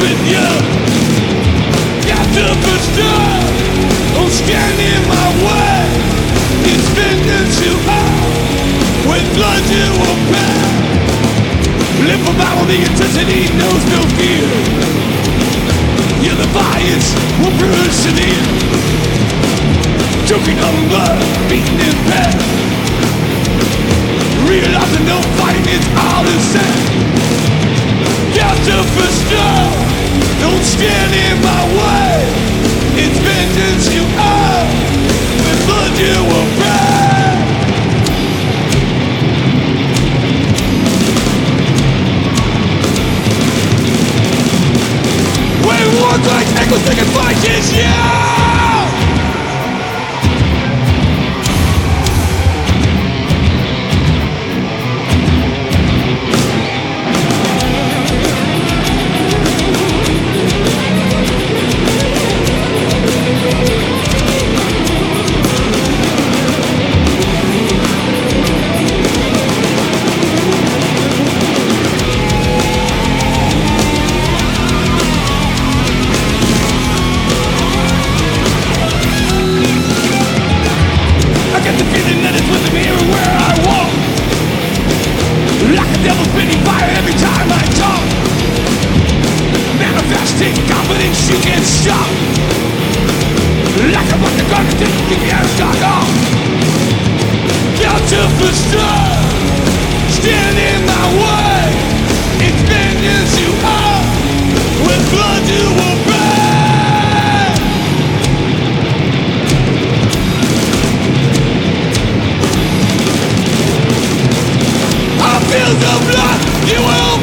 with you. Got to bestow, don't stand in my way. It's vengeance you owe, with blood you will pay. Live for battle, the intensity knows no fear. Your defiance will persevere. Choking on blood, beaten in bed. Realizing no fighting is all the same. Got to bestow, don't stand in my way. It's vengeance you owe, with blood you will pay. When war cries, echoes taking flight is you. Confidence you can't stop. Like a bunch of garbage that you can't stop off. Got to bestow, stand in my way. It's vengeance you owe, with blood you will pay. I feel the blood you will